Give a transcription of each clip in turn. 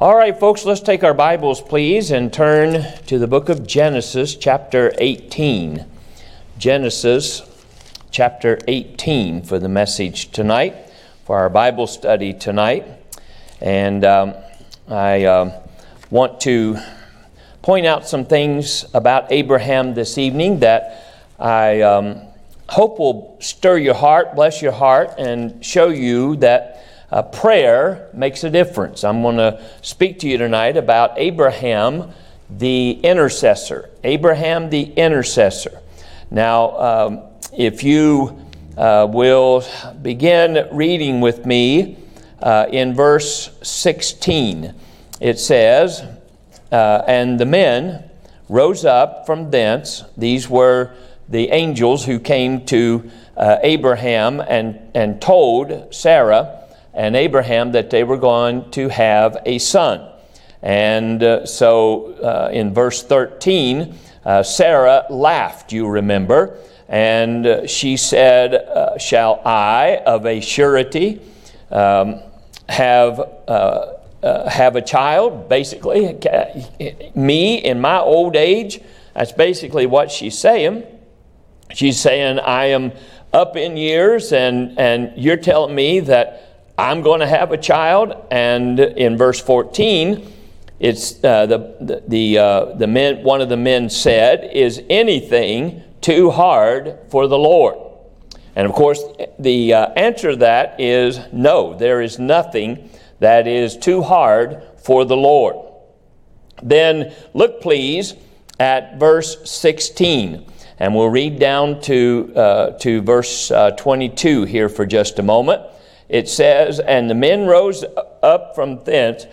All right, folks, let's take our Bibles, please, and turn to the book of Genesis, chapter 18. Genesis, chapter 18 for the message tonight, for our Bible study tonight. And I want to point out some things about Abraham this evening that I hope will stir your heart, bless your heart, and show you that prayer makes a difference. I'm going to speak to you tonight about Abraham the intercessor. Abraham the intercessor. Now, if you will begin reading with me in verse 16, it says, and the men rose up from thence. These were the angels who came to Abraham and told Sarah and Abraham that they were going to have a son. And so in verse 13, Sarah laughed, you remember, and she said, shall I of a surety have a child? Basically, me in my old age. That's basically what she's saying. She's saying, I am up in years, and you're telling me that I'm going to have a child. And in verse 14, it's the men. One of the men said, "Is anything too hard for the Lord?" And of course, the answer to that is no. There is nothing that is too hard for the Lord. Then look, please, at verse 16, and we'll read down to verse 22 here for just a moment. It says, and the men rose up from thence,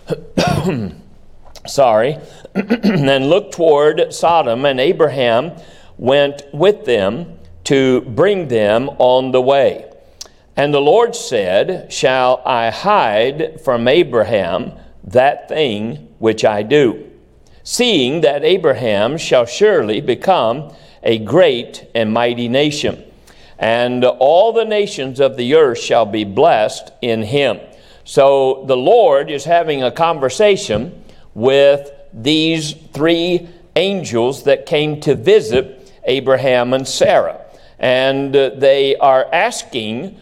and looked toward Sodom, and Abraham went with them to bring them on the way. And the Lord said, shall I hide from Abraham that thing which I do, seeing that Abraham shall surely become a great and mighty nation, and all the nations of the earth shall be blessed in him. So the Lord is having a conversation with these three angels that came to visit Abraham and Sarah. And they are asking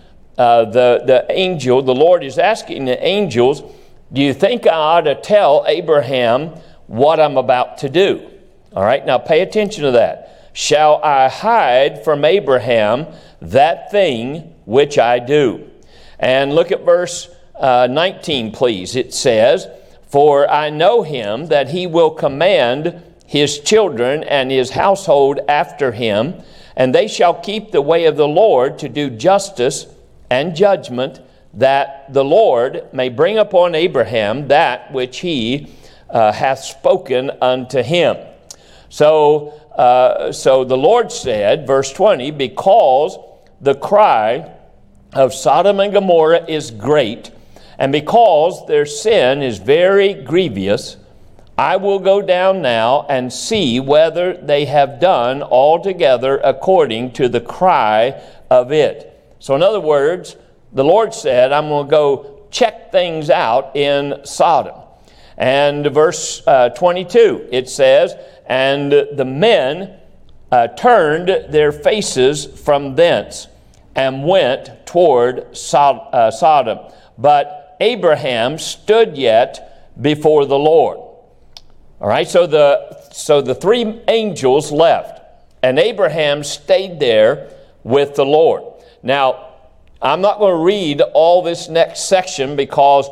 the Lord is asking the angels, do you think I ought to tell Abraham what I'm about to do? All right, now pay attention to that. Shall I hide from Abraham that thing which I do? And look at verse 19, please. It says, for I know him that he will command his children and his household after him, and they shall keep the way of the Lord to do justice and judgment, that the Lord may bring upon Abraham that which he hath spoken unto him. So the Lord said, verse 20, because the cry of Sodom and Gomorrah is great, and because their sin is very grievous, I will go down now and see whether they have done altogether according to the cry of it. So in other words, the Lord said, I'm going to go check things out in Sodom. And verse 22, it says, and the men turned their faces from thence and went toward Sodom. But Abraham stood yet before the Lord. All right, so the three angels left, and Abraham stayed there with the Lord. Now, I'm not going to read all this next section because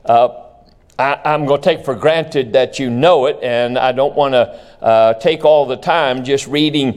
I'm going to take for granted that you know it, and I don't want to take all the time just reading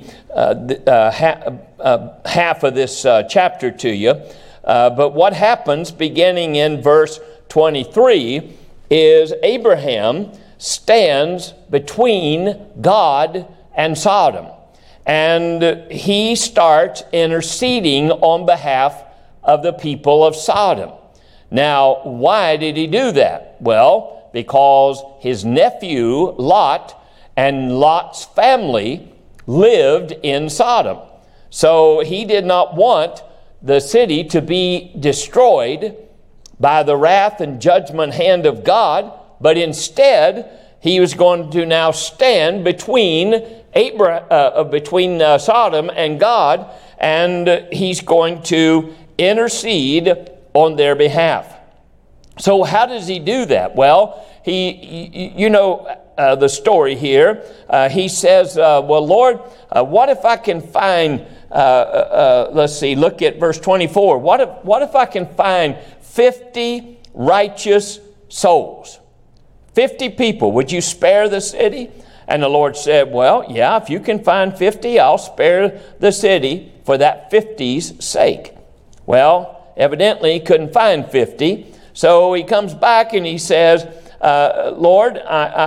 half of this chapter to you. But what happens beginning in verse 23 is Abraham stands between God and Sodom, and he starts interceding on behalf of the people of Sodom. Now, why did he do that? Well, because his nephew Lot and Lot's family lived in Sodom. So he did not want the city to be destroyed by the wrath and judgment hand of God but instead he was going to now stand between Sodom and God, and he's going to intercede on their behalf. So how does he do that? Well, the story here. He says, well, Lord, what if I can find, look at verse 24. What if I can find 50 righteous souls? 50 people, would you spare the city? And the Lord said, well, yeah, if you can find 50, I'll spare the city for that 50's sake. Well, evidently he couldn't find 50. So he comes back and he says, Lord,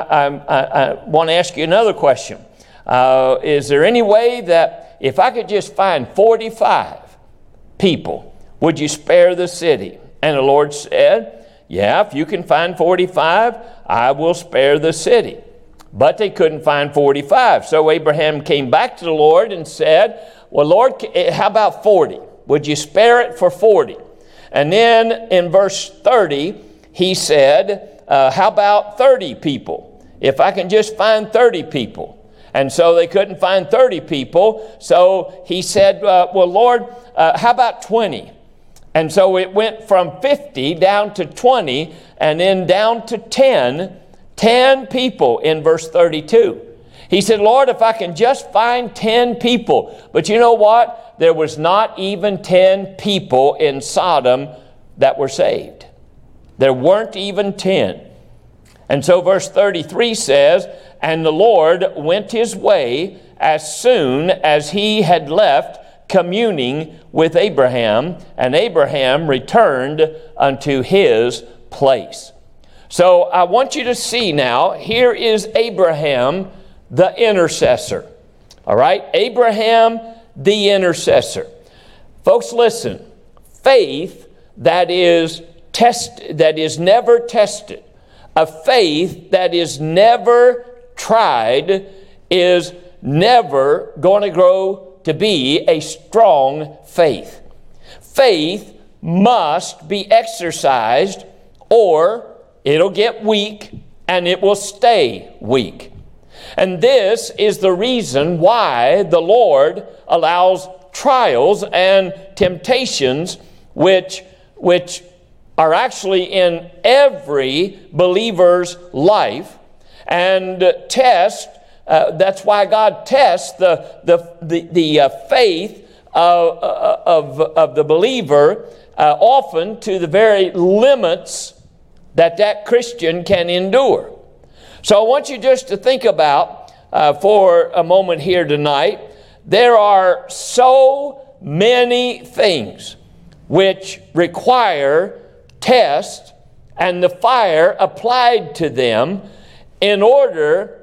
I want to ask you another question. Is there any way that if I could just find 45 people, would you spare the city? And the Lord said, yeah, if you can find 45, I will spare the city. But they couldn't find 45. So Abraham came back to the Lord and said, well, Lord, how about 40? Would you spare it for 40? And then in verse 30, he said, how about 30 people? If I can just find 30 people. And so they couldn't find 30 people. So he said, well, Lord, how about 20? And so it went from 50 down to 20 and then down to 10 people in verse 32. He said, Lord, if I can just find 10 people. But you know what? There was not even 10 people in Sodom that were saved. There weren't even 10. And so verse 33 says, and the Lord went his way as soon as he had left communing with Abraham, and Abraham returned unto his place. So I want you to see now, here is Abraham, the intercessor. All right, Abraham, the intercessor. Folks, listen. Faith that is never tested, a faith that is never tried, is never going to grow to be a strong faith. Faith must be exercised, or it'll get weak and it will stay weak. And this is the reason why the Lord allows trials and temptations which are actually in every believer's life, and that's why God tests the faith of the believer often to the very limits that Christian can endure. So I want you just to think about for a moment here tonight, there are so many things which require test and the fire applied to them in order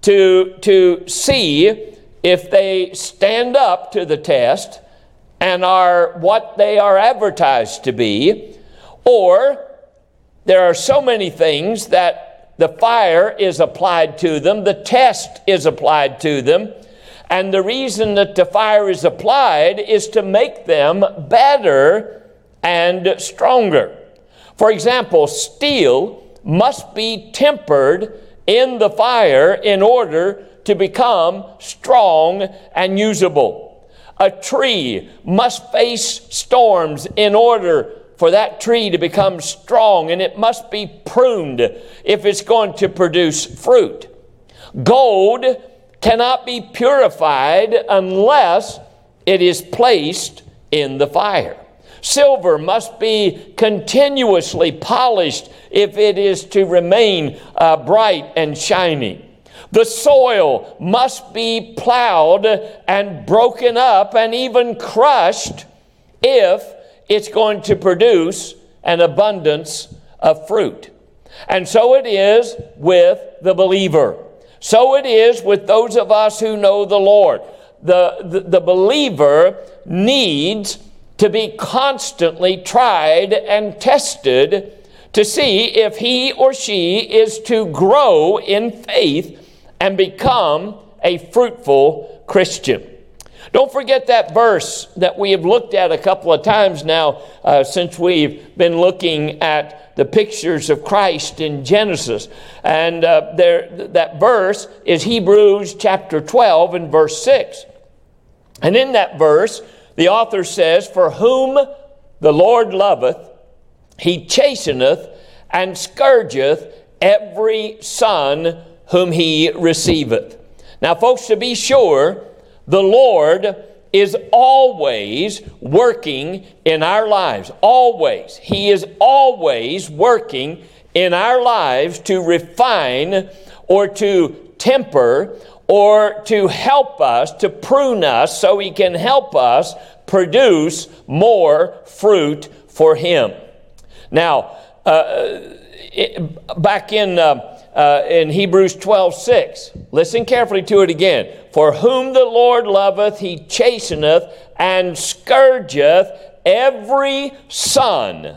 to see if they stand up to the test and are what they are advertised to be, or there are so many things that the fire is applied to them, the test is applied to them, and the reason that the fire is applied is to make them better and stronger. For example, steel must be tempered in the fire in order to become strong and usable. A tree must face storms in order for that tree to become strong, and it must be pruned if it's going to produce fruit. Gold cannot be purified unless it is placed in the fire. Silver must be continuously polished if it is to remain bright and shiny. The soil must be plowed and broken up and even crushed if it's going to produce an abundance of fruit. And so it is with the believer. So it is with those of us who know the Lord. The believer needs to be constantly tried and tested to see if he or she is to grow in faith and become a fruitful Christian. Don't forget that verse that we have looked at a couple of times now since we've been looking at the pictures of Christ in Genesis. And that verse is Hebrews chapter 12 and verse 6. And in that verse, the author says, "For whom the Lord loveth, he chasteneth and scourgeth every son whom he receiveth." Now, folks, to be sure, the Lord is always working in our lives. Always. He is always working in our lives to refine or to temper or to help us, to prune us so he can help us produce more fruit for him. Now, back in Hebrews 12:6, listen carefully to it again. "For whom the Lord loveth, he chasteneth and scourgeth every son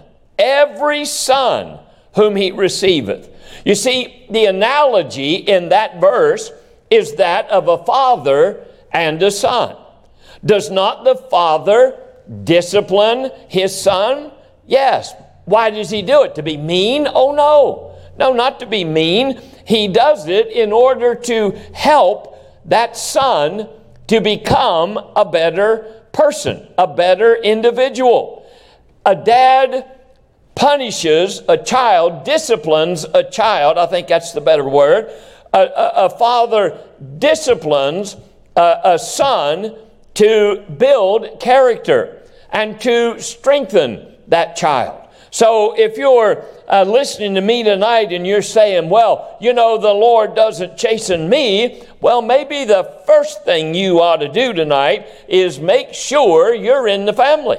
whom he receiveth." You see, the analogy in that verse is that of a father and a son. Does not the father discipline his son? Yes. Why does he do it? To be mean? Oh, no. No, not to be mean. He does it in order to help that son to become a better person, a better individual. A dad punishes a child, disciplines a child. I think that's the better word. A father disciplines a son to build character and to strengthen that child. So if you're listening to me tonight and you're saying, "Well, you know, the Lord doesn't chasten me," well, maybe the first thing you ought to do tonight is make sure you're in the family.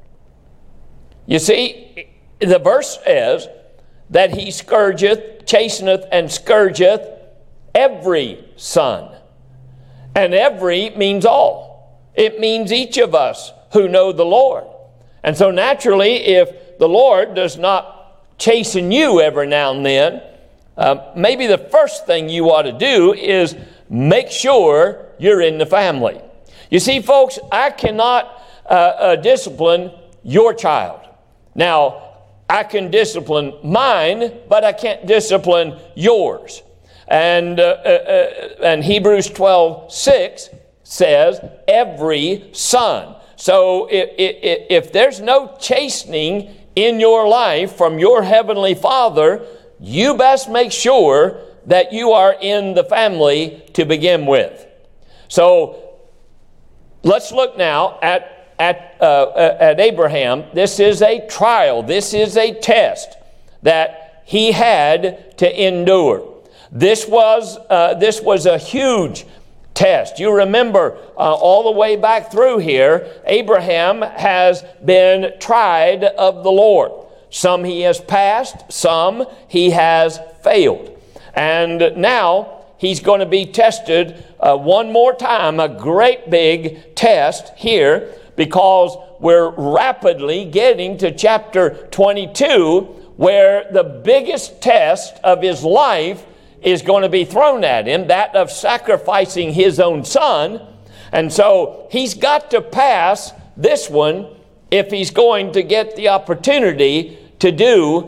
You see, the verse says that he scourgeth, chasteneth, and scourgeth every son. And every means all. It means each of us who know the Lord. And so naturally, if the Lord does not chasten you every now and then, maybe the first thing you ought to do is make sure you're in the family. You see, folks, I cannot discipline your child. Now, I can discipline mine, but I can't discipline yours. And Hebrews 12:6 says, every son. So if there's no chastening in your life from your heavenly Father, you best make sure that you are in the family to begin with. So let's look now at Abraham. This is a trial. This is a test that he had to endure. This was a huge test. You remember all the way back through here, Abraham has been tried of the Lord. Some he has passed, some he has failed. And now he's going to be tested one more time, a great big test here, because we're rapidly getting to chapter 22, where the biggest test of his life is going to be thrown at him, that of sacrificing his own son. And so he's got to pass this one if he's going to get the opportunity to do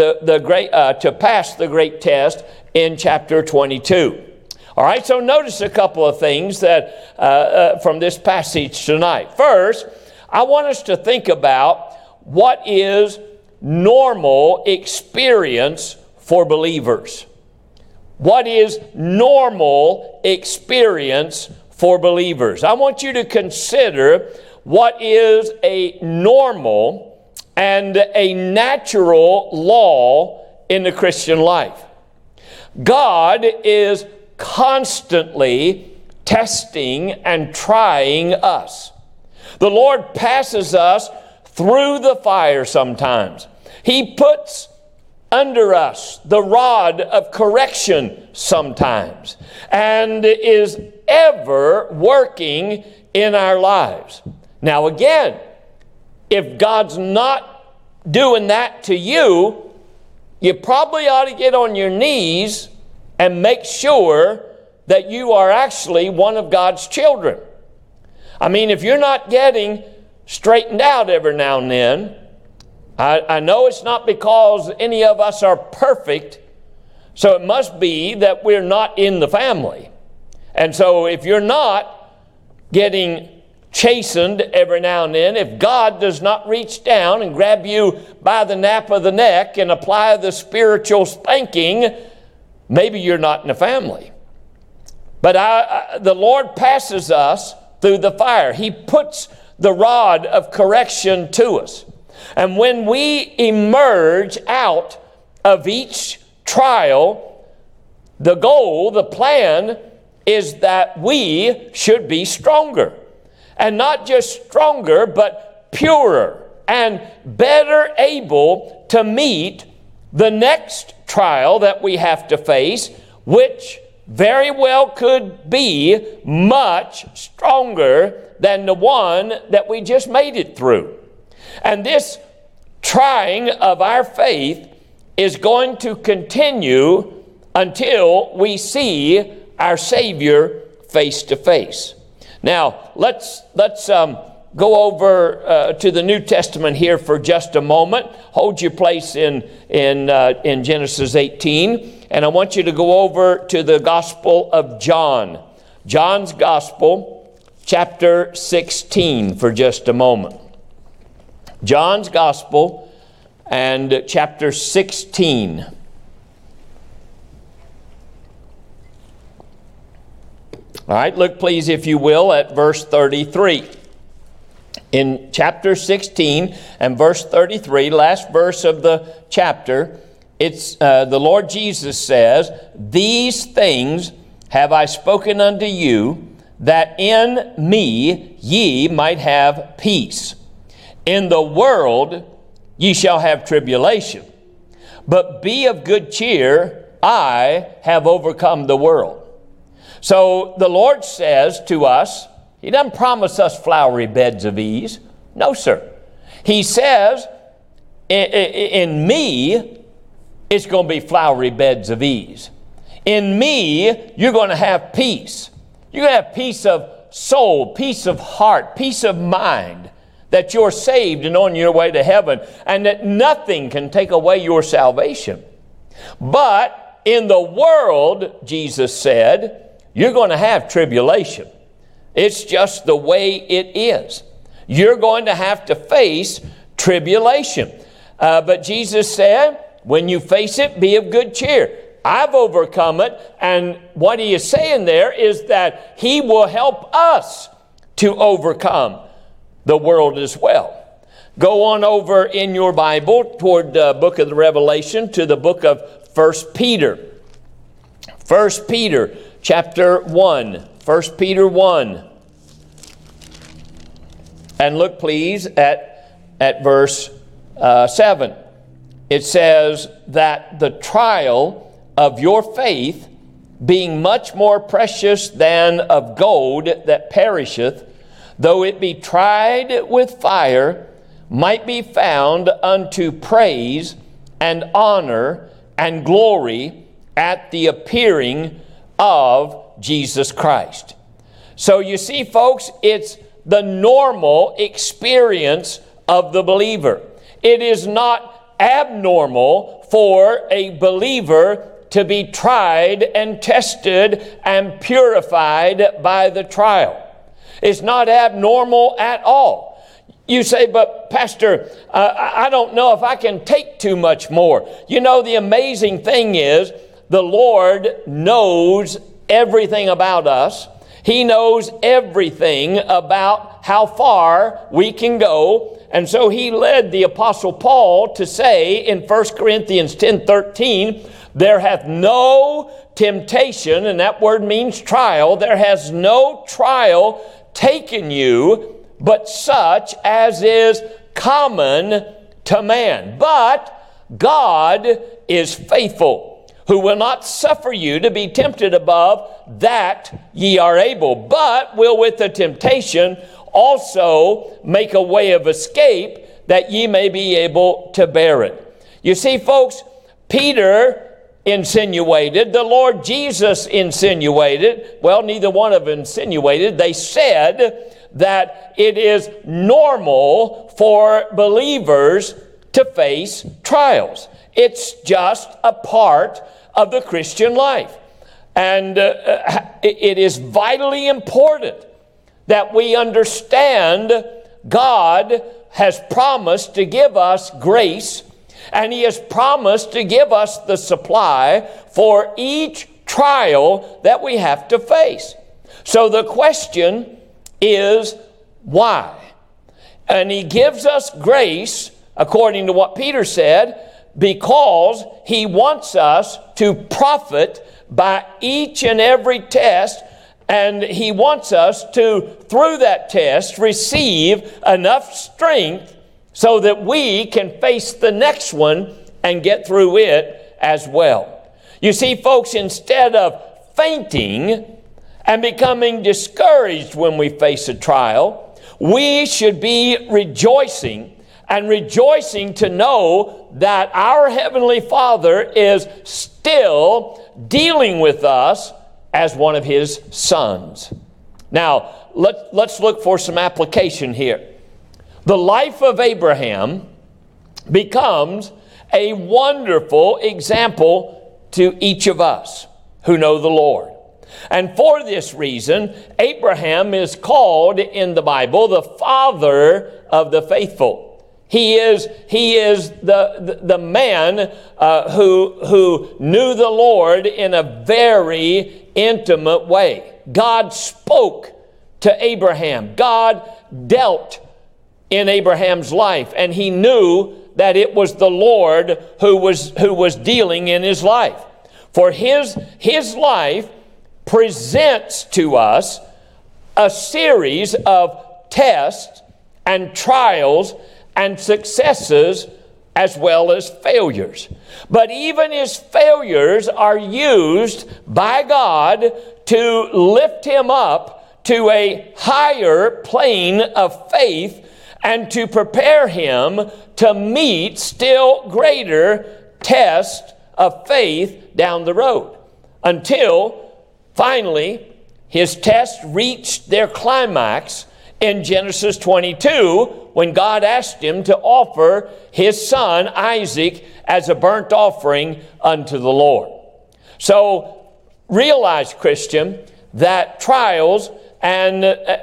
to pass the great test in chapter 22. All right, so notice a couple of things that from this passage tonight. First, I want us to think about what is normal experience for believers. What is normal experience for believers? I want you to consider what is a normal and a natural law in the Christian life. God is constantly testing and trying us. The Lord passes us through the fire sometimes. He puts under us the rod of correction sometimes, and is ever working in our lives. Now again, if God's not doing that to you, you probably ought to get on your knees and make sure that you are actually one of God's children. I mean, if you're not getting straightened out every now and then, I know it's not because any of us are perfect, so it must be that we're not in the family. And so if you're not getting chastened every now and then, if God does not reach down and grab you by the nape of the neck and apply the spiritual spanking, maybe you're not in the family. But the Lord passes us through the fire. He puts the rod of correction to us. And when we emerge out of each trial, the goal, the plan, is that we should be stronger. And not just stronger, but purer and better able to meet the next trial that we have to face, which very well could be much stronger than the one that we just made it through. And this trying of our faith is going to continue until we see our Savior face to face. Now, let's go over to the New Testament here for just a moment. Hold your place in Genesis 18, and I want you to go over to the Gospel of John. John's Gospel, chapter 16, for just a moment. John's Gospel and chapter 16. All right, look please, if you will, at verse 33. In chapter 16 and verse 33, last verse of the chapter, it's the Lord Jesus says, "These things have I spoken unto you, that in me ye might have peace. In the world ye shall have tribulation, but be of good cheer, I have overcome the world." So the Lord says to us, He doesn't promise us flowery beds of ease. No, sir. He says, in me, it's going to be flowery beds of ease. In me, you're going to have peace. You're going to have peace of soul, peace of heart, peace of mind, that you're saved and on your way to heaven, and that nothing can take away your salvation. But in the world, Jesus said, you're going to have tribulation. It's just the way it is. You're going to have to face tribulation. But Jesus said, when you face it, be of good cheer. I've overcome it. And what He is saying there is that He will help us to overcome the world as well. Go on over in your Bible toward the book of the Revelation to the book of 1 Peter. 1 Peter chapter 1. 1 Peter 1. And look please at verse 7. It says that the trial of your faith, being much more precious than of gold that perisheth, though it be tried with fire, might be found unto praise and honor and glory at the appearing of Jesus Christ. So you see, folks, it's the normal experience of the believer. It is not abnormal for a believer to be tried and tested and purified by the trial. It's not abnormal at all. You say, but Pastor, I don't know if I can take too much more. You know, the amazing thing is the Lord knows everything about us. He knows everything about how far we can go. And so He led the Apostle Paul to say in 1 Corinthians 10:13, there hath no temptation, and that word means trial, there has no trial taken you, but such as is common to man. But God is faithful, who will not suffer you to be tempted above that ye are able, but will with the temptation also make a way of escape, that ye may be able to bear it. You see, folks, Peter insinuated, the Lord Jesus insinuated, well, neither one of them insinuated, they said that it is normal for believers to face trials. It's just a part of the Christian life. And it is vitally important that we understand God has promised to give us grace, and He has promised to give us the supply for each trial that we have to face. So the question is, why? And He gives us grace, according to what Peter said, because He wants us to profit by each and every test, and He wants us to, through that test, receive enough strength so that we can face the next one and get through it as well. You see, folks, instead of fainting and becoming discouraged when we face a trial, we should be rejoicing, and rejoicing to know that our Heavenly Father is still dealing with us as one of His sons. Now, let's look for some application here. The life of Abraham becomes a wonderful example to each of us who know the Lord. And for this reason, Abraham is called in the Bible the father of the faithful. He is the man who knew the Lord in a very intimate way. God spoke to Abraham. God dealt in Abraham's life, and he knew that it was the Lord who was dealing in his life. For his life presents to us a series of tests and trials and successes as well as failures. But even his failures are used by God to lift him up to a higher plane of faith and to prepare him to meet still greater tests of faith down the road, until finally his tests reached their climax in Genesis 22, when God asked him to offer his son Isaac as a burnt offering unto the Lord. So realize, Christian, that trials and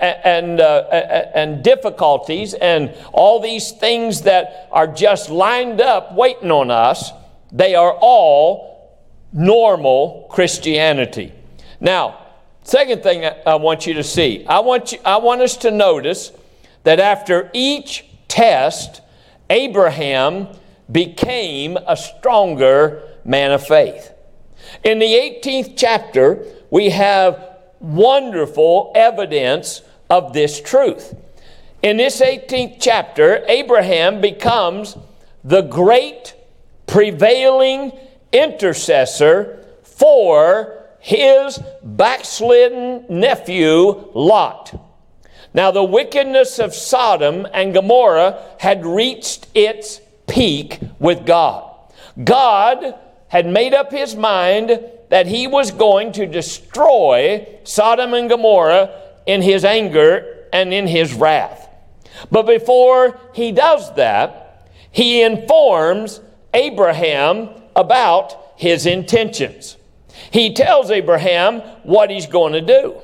difficulties and all these things that are just lined up waiting on us, they are all normal Christianity. Now, second thing I want you to see, I want us to notice that after each test, Abraham became a stronger man of faith. In the 18th chapter, we have wonderful evidence of this truth. In this 18th chapter, Abraham becomes the great prevailing intercessor for his backslidden nephew Lot. Now, the wickedness of Sodom and Gomorrah had reached its peak with God. God had made up his mind that he was going to destroy Sodom and Gomorrah in his anger and in his wrath. But before he does that, he informs Abraham about his intentions. He tells Abraham what he's going to do.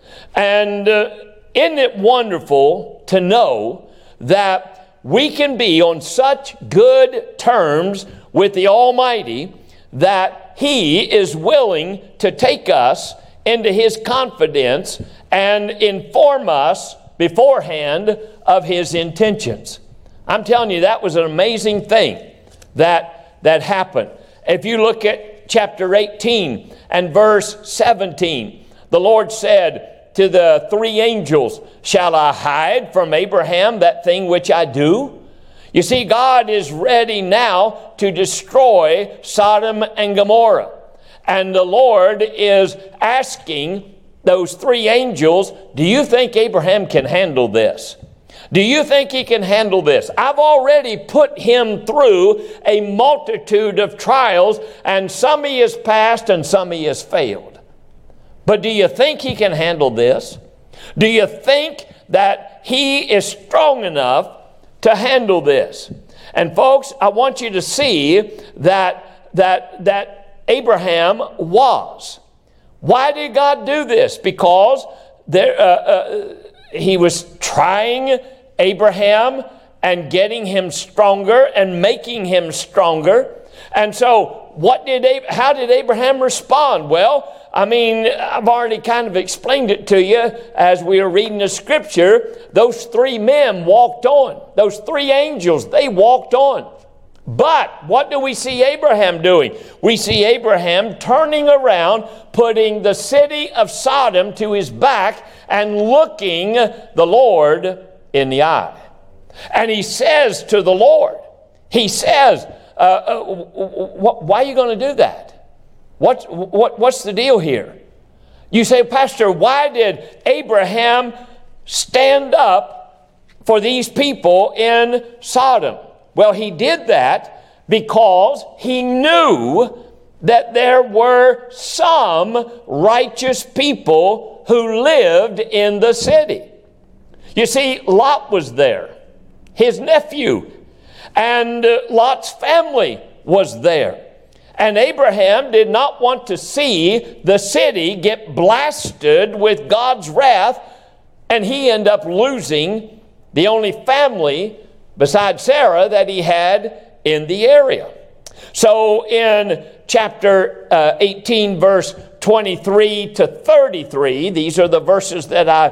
And isn't it wonderful to know that we can be on such good terms with the Almighty that He is willing to take us into His confidence and inform us beforehand of His intentions? I'm telling you, that was an amazing thing that happened. If you look at chapter 18 and verse 17, the Lord said to the three angels, "Shall I hide from Abraham that thing which I do?" You see, God is ready now to destroy Sodom and Gomorrah. And the Lord is asking those three angels, do you think Abraham can handle this? Do you think he can handle this? I've already put him through a multitude of trials, and some he has passed and some he has failed. But do you think he can handle this? Do you think that he is strong enough to handle this. And folks, I want you to see that Abraham was. Why did God do this? Because he was trying Abraham and getting him stronger and making him stronger. And so how did Abraham respond? Well, I mean, I've already kind of explained it to you as we were reading the scripture. Those three men walked on. Those three angels, they walked on. But what do we see Abraham doing? We see Abraham turning around, putting the city of Sodom to his back and looking the Lord in the eye. And he says to the Lord, he says, why are you going to do that? What's the deal here? You say, Pastor, why did Abraham stand up for these people in Sodom? Well, he did that because he knew that there were some righteous people who lived in the city. You see, Lot was there, his nephew, and Lot's family was there. And Abraham did not want to see the city get blasted with God's wrath, and he end up losing the only family besides Sarah that he had in the area. So in chapter 18, verse 23 to 33, these are the verses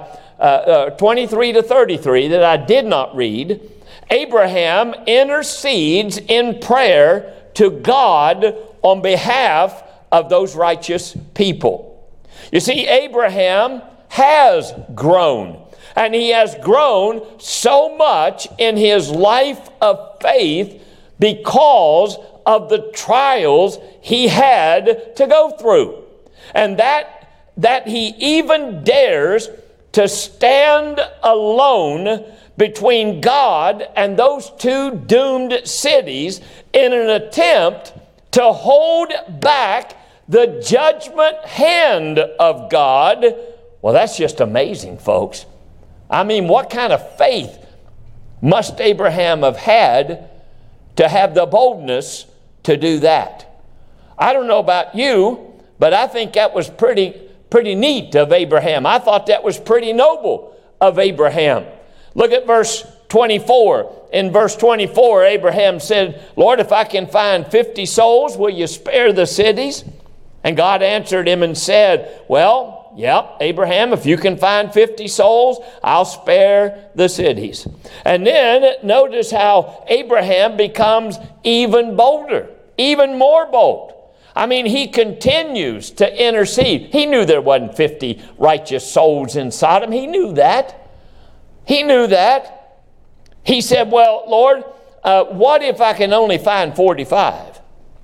that 23 to 33 that I did not read. Abraham intercedes in prayer to God on behalf of those righteous people. You see, Abraham has grown. And he has grown so much in his life of faith because of the trials he had to go through. And that he even dares to stand alone between God and those two doomed cities in an attempt to hold back the judgment hand of God. Well, that's just amazing, folks. I mean, what kind of faith must Abraham have had to have the boldness to do that? I don't know about you, but I think that was pretty neat of Abraham. I thought that was pretty noble of Abraham. Look at verse 24. In verse 24, Abraham said, Lord, if I can find 50 souls, will you spare the cities? And God answered him and said, well, yep, Abraham, if you can find 50 souls, I'll spare the cities. And then notice how Abraham becomes even bolder, even more bold. I mean, he continues to intercede. He knew there wasn't 50 righteous souls in Sodom. He knew that. He knew that. He said, well, Lord, what if I can only find 45?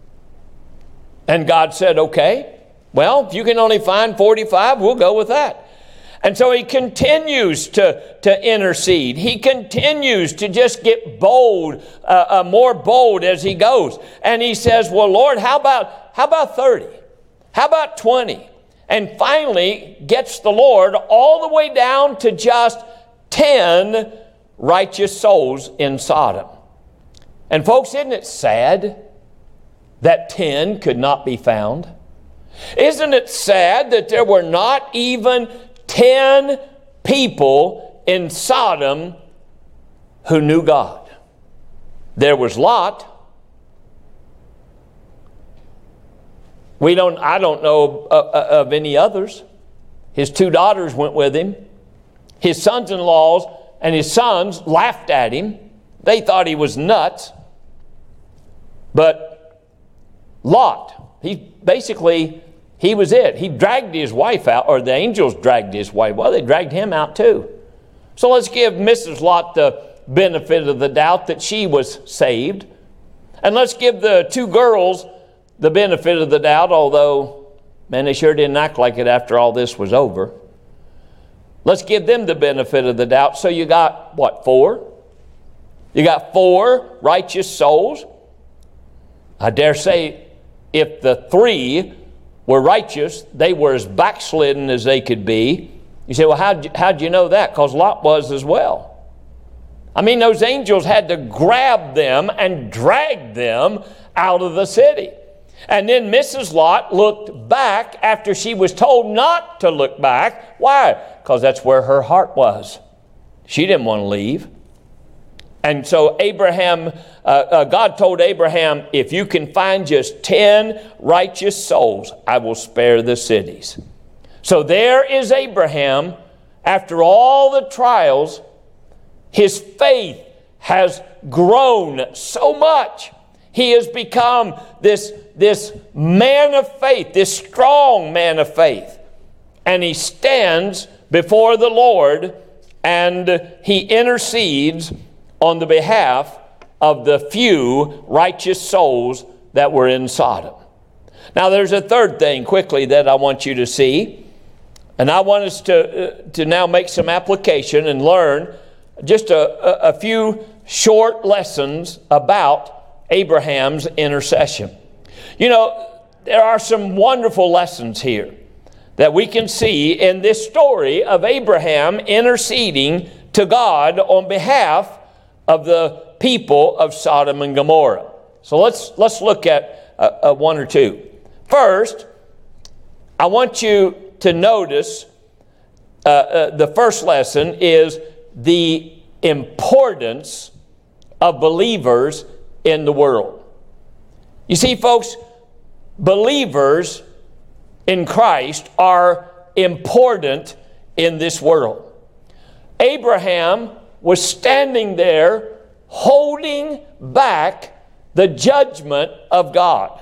And God said, okay. Well, if you can only find 45, we'll go with that. And so he continues to intercede. He continues to just get bold, more bold as he goes. And he says, well, Lord, how about 30? How about 20? And finally gets the Lord all the way down to just 10 righteous souls in Sodom. And folks, isn't it sad that 10 could not be found? Isn't it sad that there were not even 10 people in Sodom who knew God? There was Lot. I don't know of any others. His two daughters went with him. His sons-in-laws and his sons laughed at him. They thought he was nuts. But Lot, he was it. He dragged his wife out, or the angels dragged his wife. Well, they dragged him out too. So let's give Mrs. Lot the benefit of the doubt that she was saved. And let's give the two girls the benefit of the doubt, although, man, they sure didn't act like it after all this was over. Let's give them the benefit of the doubt. So you got, what, 4? You got 4 righteous souls. I dare say if the 3 were righteous, they were as backslidden as they could be. You say, well, how'd you know that? Because Lot was as well. I mean, those angels had to grab them and drag them out of the city. And then Mrs. Lot looked back after she was told not to look back. Why? Because that's where her heart was. She didn't want to leave. And so God told Abraham, if you can find just 10 righteous souls, I will spare the cities. So there is Abraham. After all the trials, his faith has grown so much. He has become this man of faith, this strong man of faith. And he stands before the Lord and he intercedes on the behalf of the few righteous souls that were in Sodom. Now there's a third thing quickly that I want you to see. And I want us to now make some application and learn just a few short lessons about Abraham's intercession. You know, there are some wonderful lessons here that we can see in this story of Abraham interceding to God on behalf of the people of Sodom and Gomorrah. So let's look at one or two. First, I want you to notice the first lesson is the importance of believers in the world. You see, folks, believers in Christ are important in this world. Abraham was standing there holding back the judgment of God.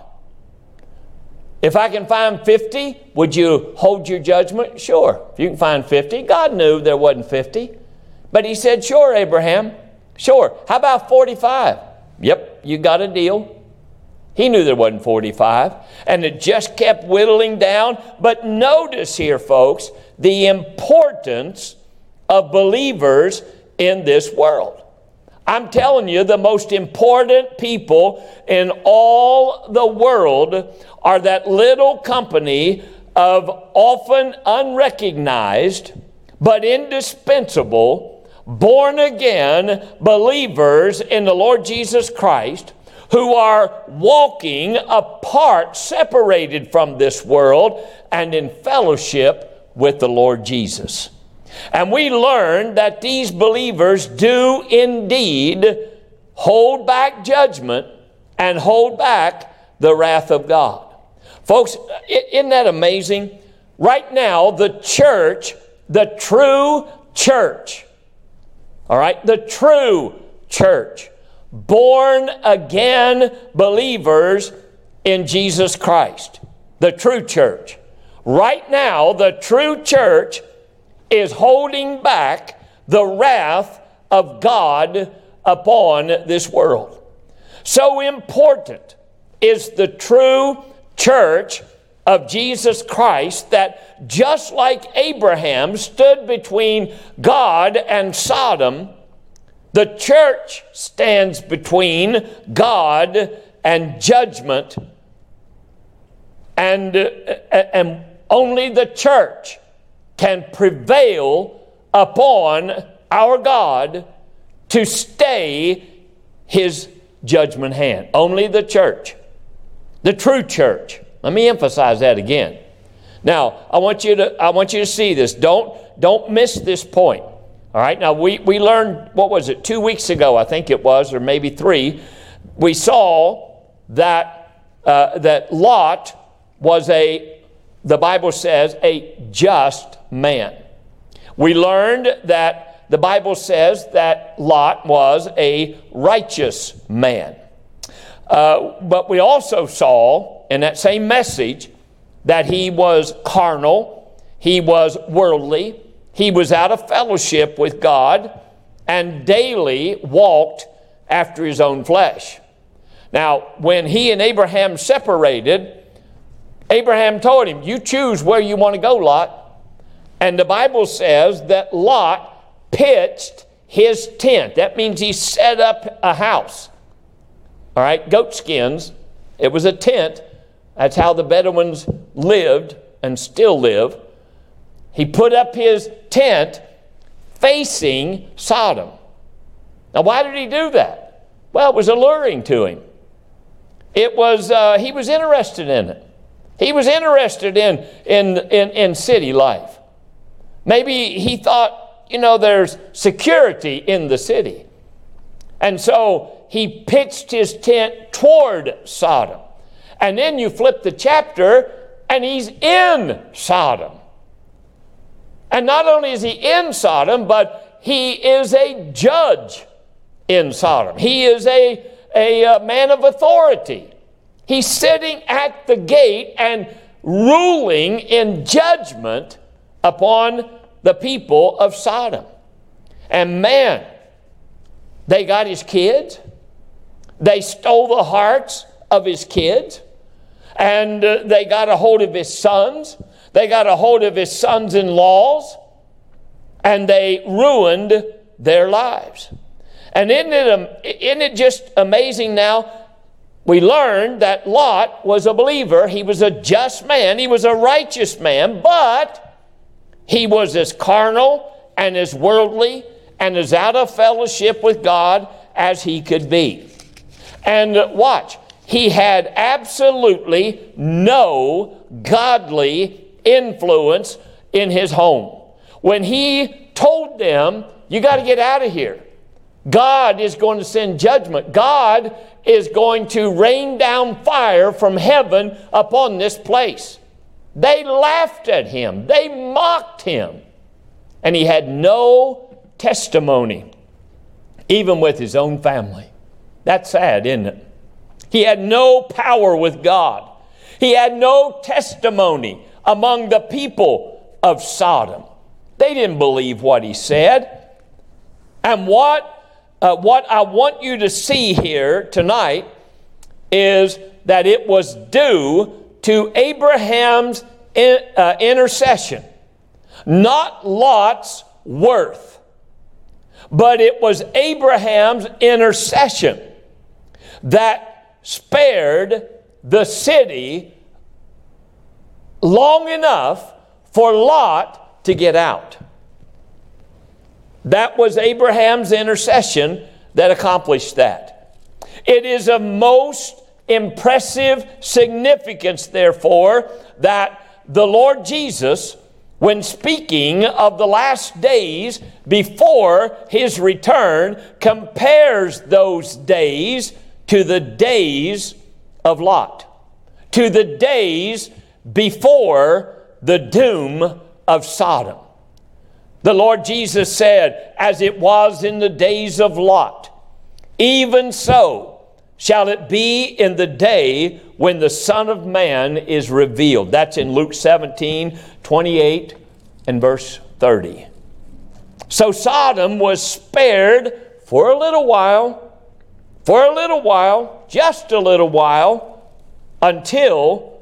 If I can find 50, would you hold your judgment? Sure. If you can find 50. God knew there wasn't 50. But he said, sure, Abraham. Sure. How about 45? Yep, you got a deal. He knew there wasn't 45. And it just kept whittling down. But notice here, folks, the importance of believers in this world. I'm telling you, the most important people in all the world are that little company of often unrecognized but indispensable born-again believers in the Lord Jesus Christ who are walking apart, separated from this world, and in fellowship with the Lord Jesus. And we learn that these believers do indeed hold back judgment and hold back the wrath of God. Folks, isn't that amazing? Right now, the church, the true church, all right, the true church, born again believers in Jesus Christ, the true church. Right now, the true church is holding back the wrath of God upon this world. So important is the true church of Jesus Christ that just like Abraham stood between God and Sodom, the church stands between God and judgment, and only the church can prevail upon our God to stay His judgment hand. Only the church, the true church. Let me emphasize that again. Now, I want you to see this. Don't miss this point. All right. Now we learned, what was it, 2 weeks ago, I think it was, or maybe 3. We saw that Lot was the Bible says, a just man. We learned that the Bible says that Lot was a righteous man. But we also saw in that same message that he was carnal, he was worldly, he was out of fellowship with God, and daily walked after his own flesh. Now, when he and Abraham separated, Abraham told him, you choose where you want to go, Lot. And the Bible says that Lot pitched his tent. That means he set up a house. All right, goat skins. It was a tent. That's how the Bedouins lived and still live. He put up his tent facing Sodom. Now, why did he do that? Well, it was alluring to him. It was he was interested in it. He was interested in city life. Maybe he thought, there's security in the city. And so he pitched his tent toward Sodom. And then you flip the chapter and he's in Sodom. And not only is he in Sodom, but he is a judge in Sodom. He is a man of authority. He's sitting at the gate and ruling in judgment upon the people of Sodom. And man, they got his kids. They stole the hearts of his kids. And they got a hold of his sons. They got a hold of his sons-in-laws. And they ruined their lives. And isn't it just amazing now? We learned that Lot was a believer. He was a just man. He was a righteous man. But he was as carnal and as worldly and as out of fellowship with God as he could be. And watch, he had absolutely no godly influence in his home. When he told them, you got to get out of here. God is going to send judgment. God is going to rain down fire from heaven upon this place. They laughed at him. They mocked him. And he had no testimony, even with his own family. That's sad, isn't it? He had no power with God. He had no testimony among the people of Sodom. They didn't believe what he said. And what I want you to see here tonight is that it was due to Abraham's intercession, not Lot's worth, but it was Abraham's intercession that spared the city long enough for Lot to get out. That was Abraham's intercession that accomplished that. It is of most impressive significance, therefore, that the Lord Jesus, when speaking of the last days before his return, compares those days to the days of Lot, to the days before the doom of Sodom. The Lord Jesus said, as it was in the days of Lot, even so shall it be in the day when the Son of Man is revealed. That's in Luke 17:28 and verse 30. So Sodom was spared for a little while, just a little while, until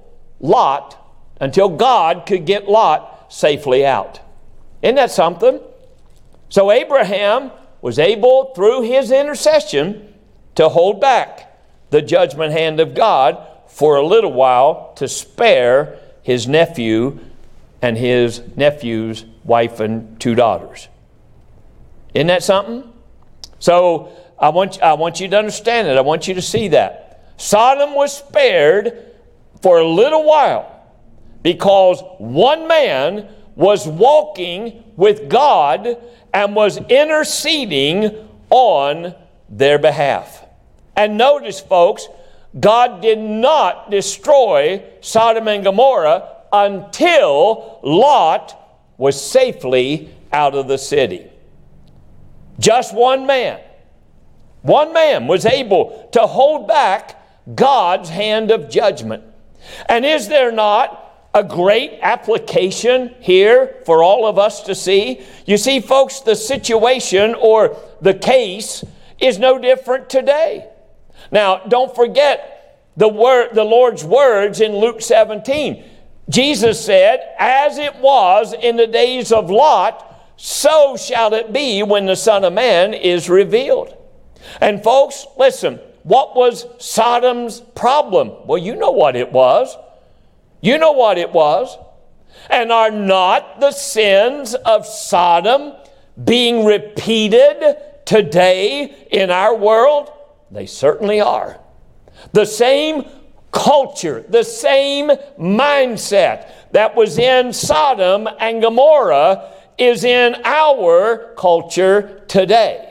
God could get Lot safely out. Isn't that something? So Abraham was able, through his intercession, to hold back the judgment hand of God for a little while to spare his nephew and his nephew's wife and 2 daughters. Isn't that something? So I want you to understand it. I want you to see that. Sodom was spared for a little while because one man was walking with God and was interceding on their behalf. And notice, folks, God did not destroy Sodom and Gomorrah until Lot was safely out of the city. Just one man was able to hold back God's hand of judgment. And is there not a great application here for all of us to see? You see, folks, the situation or the case is no different today. Now, don't forget the Lord's words in Luke 17. Jesus said, as it was in the days of Lot, so shall it be when the Son of Man is revealed. And folks, listen, what was Sodom's problem? Well, you know what it was. You know what it was. And are not the sins of Sodom being repeated today in our world? They certainly are. The same culture, the same mindset that was in Sodom and Gomorrah is in our culture today.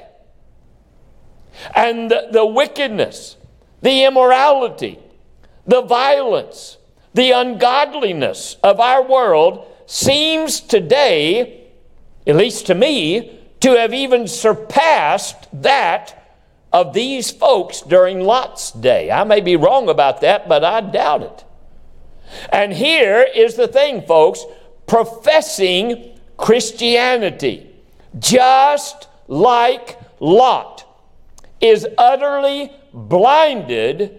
And the wickedness, the immorality, the violence, the ungodliness of our world seems today, at least to me, to have even surpassed that of these folks during Lot's day. I may be wrong about that, but I doubt it. And here is the thing, folks. Professing Christianity, just like Lot, is utterly blinded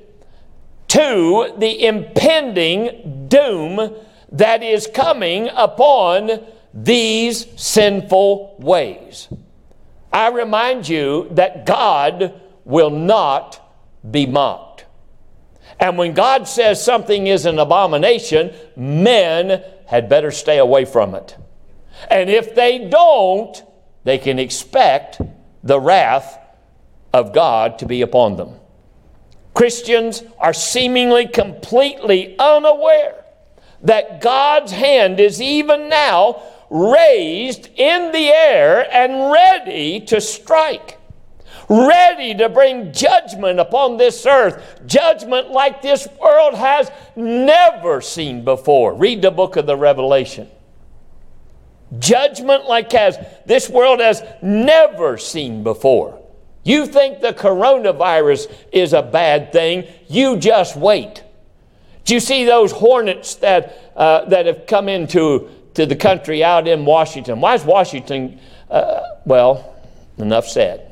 to the impending doom that is coming upon these sinful ways. I remind you that God will not be mocked. And when God says something is an abomination, men had better stay away from it. And if they don't, they can expect the wrath of God to be upon them. Christians are seemingly completely unaware that God's hand is even now raised in the air and ready to strike, ready to bring judgment upon this earth, judgment like this world has never seen before. Read the book of the Revelation. Judgment like this world has never seen before. You think the coronavirus is a bad thing, you just wait. Do you see those hornets that have come into the country out in Washington? Why is Washington, well, enough said.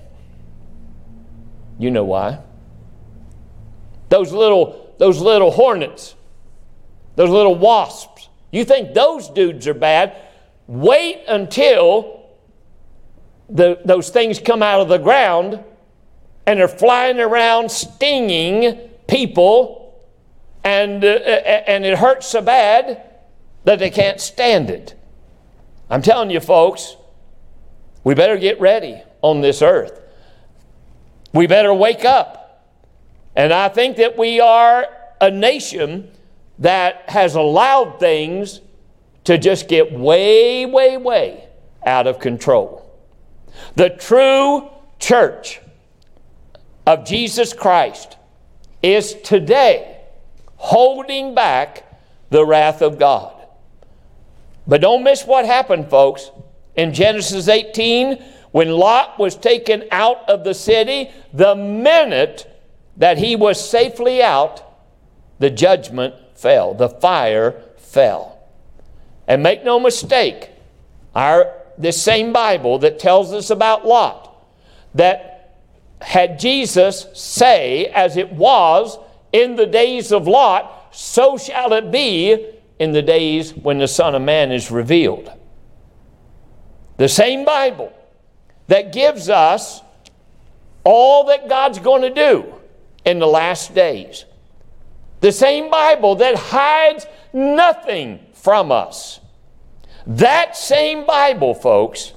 You know why. Those little hornets, those little wasps, you think those dudes are bad? Wait until those things come out of the ground and they're flying around stinging people, and it hurts so bad that they can't stand it. I'm telling you, folks, we better get ready on this earth. We better wake up. And I think that we are a nation that has allowed things to just get way, way, way out of control. The true church of Jesus Christ is today holding back the wrath of God. But don't miss what happened, folks. In Genesis 18, when Lot was taken out of the city, the minute that he was safely out, the judgment fell. The fire fell. And make no mistake, this same Bible that tells us about Lot, that had Jesus say, as it was in the days of Lot, so shall it be in the days when the Son of Man is revealed. The same Bible that gives us all that God's going to do in the last days. The same Bible that hides nothing from us. That same Bible, folks,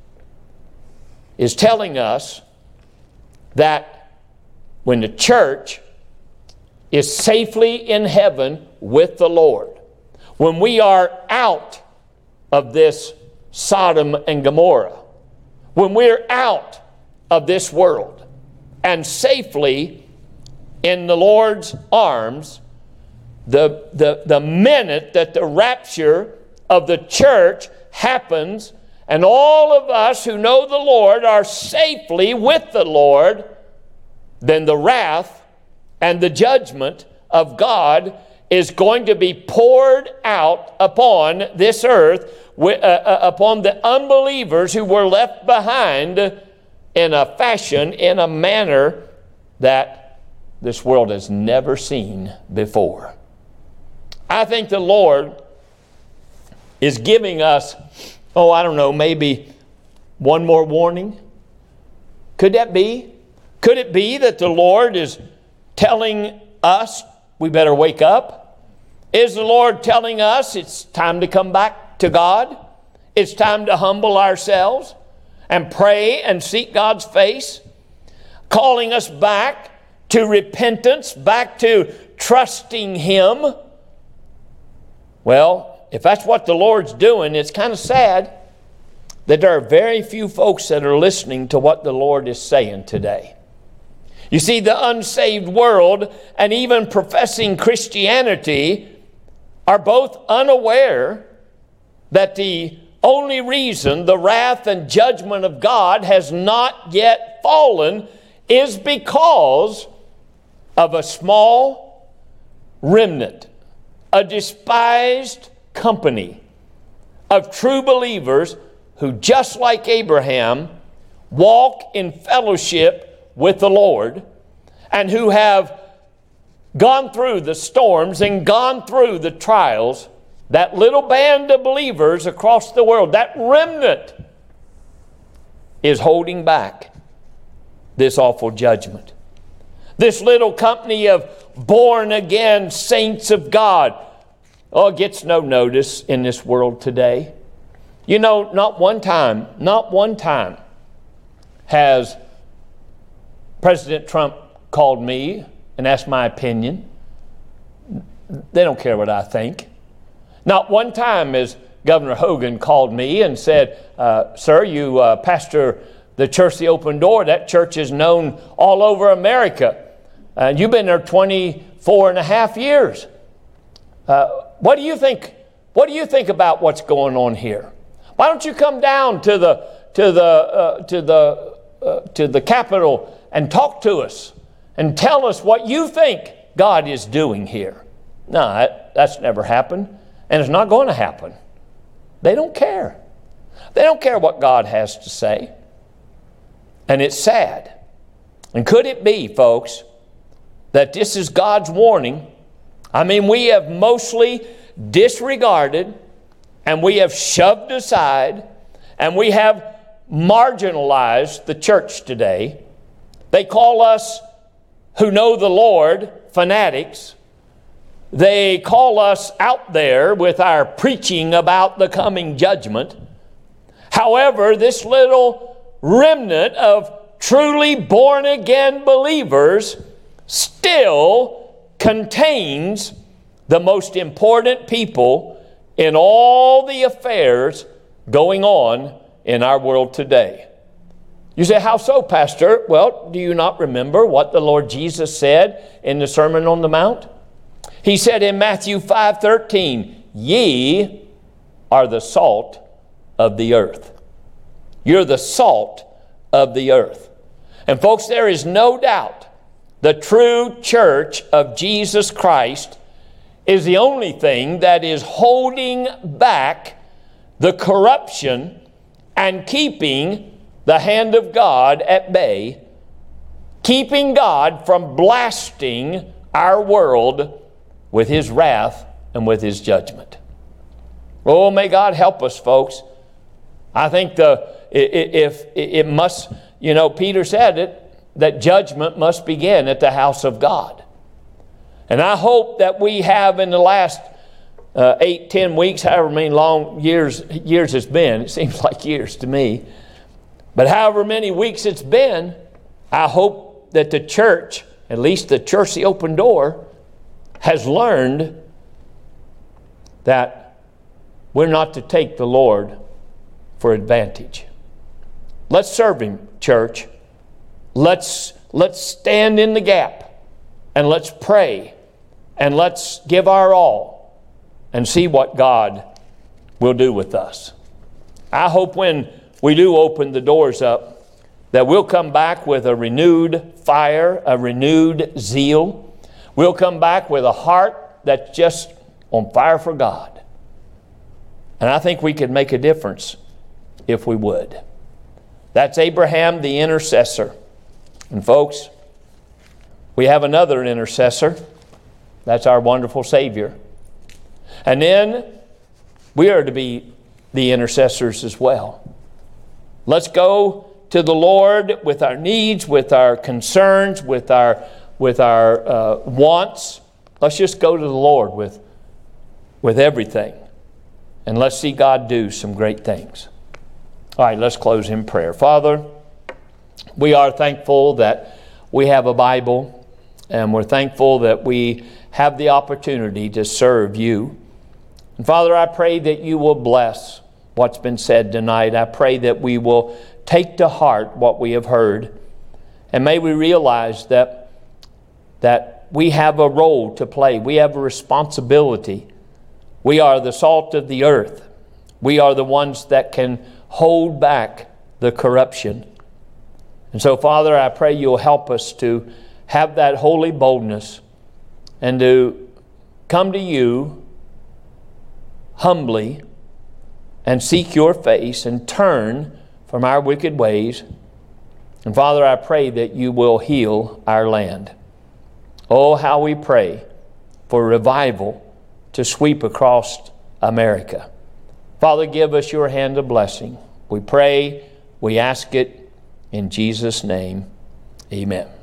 is telling us that when the church is safely in heaven with the Lord, when we are out of this Sodom and Gomorrah, when we're out of this world and safely in the Lord's arms, the minute that the rapture of the church happens and all of us who know the Lord are safely with the Lord, then the wrath and the judgment of God is going to be poured out upon this earth, upon the unbelievers who were left behind in a fashion, in a manner that this world has never seen before. I think the Lord is giving us, maybe one more warning. Could that be? Could it be that the Lord is telling us we better wake up? Is the Lord telling us it's time to come back to God? It's time to humble ourselves and pray and seek God's face? Calling us back to repentance, back to trusting Him? Well, if that's what the Lord's doing, it's kind of sad that there are very few folks that are listening to what the Lord is saying today. You see, the unsaved world and even professing Christianity are both unaware that the only reason the wrath and judgment of God has not yet fallen is because of a small remnant, a despised company of true believers who, just like Abraham, walk in fellowship with the Lord and who have gone through the storms and gone through the trials. That little band of believers across the world, that remnant, is holding back this awful judgment. This little company of born-again saints of God, it gets no notice in this world today. You know, not one time has President Trump called me and asked my opinion. They don't care what I think. Not one time has Governor Hogan called me and said, sir, you pastor the Church the Open Door. That church is known all over America. You've been there 24 and a half years. What do you think? What do you think about what's going on here? Why don't you come down to the Capitol and talk to us and tell us what you think God is doing here? No, that's never happened, and it's not going to happen. They don't care. They don't care what God has to say. And it's sad. And could it be, folks, that this is God's warning? I mean, we have mostly disregarded and we have shoved aside and we have marginalized the church today. They call us who know the Lord fanatics. They call us out there with our preaching about the coming judgment. However, this little remnant of truly born-again believers still contains the most important people in all the affairs going on in our world today. You say, how so, Pastor? Well, do you not remember what the Lord Jesus said in the Sermon on the Mount? He said in Matthew 5:13, ye are the salt of the earth. You're the salt of the earth. And folks, there is no doubt the true church of Jesus Christ is the only thing that is holding back the corruption and keeping the hand of God at bay, keeping God from blasting our world with His wrath and with His judgment. Oh, may God help us, folks. I think it must, Peter said it, that judgment must begin at the house of God. And I hope that we have in the last 8-10 weeks, however many long years it's been, it seems like years to me, but however many weeks it's been, I hope that the church, at least the Church the Open Door, has learned that we're not to take the Lord for advantage. Let's serve Him, church. Let's stand in the gap and let's pray and let's give our all and see what God will do with us. I hope when we do open the doors up that we'll come back with a renewed fire, a renewed zeal. We'll come back with a heart that's just on fire for God. And I think we could make a difference if we would. That's Abraham the intercessor. And folks, we have another intercessor. That's our wonderful Savior. And then we are to be the intercessors as well. Let's go to the Lord with our needs, with our concerns, with our wants. Let's just go to the Lord with everything. And let's see God do some great things. All right, let's close in prayer. Father, we are thankful that we have a Bible, and we're thankful that we have the opportunity to serve you. And Father, I pray that you will bless what's been said tonight. I pray that we will take to heart what we have heard. And may we realize that we have a role to play. We have a responsibility. We are the salt of the earth. We are the ones that can hold back the corruption. And so, Father, I pray you'll help us to have that holy boldness and to come to you humbly and seek your face and turn from our wicked ways. And Father, I pray that you will heal our land. Oh, how we pray for revival to sweep across America. Father, give us your hand of blessing. We pray, we ask it in Jesus' name. Amen.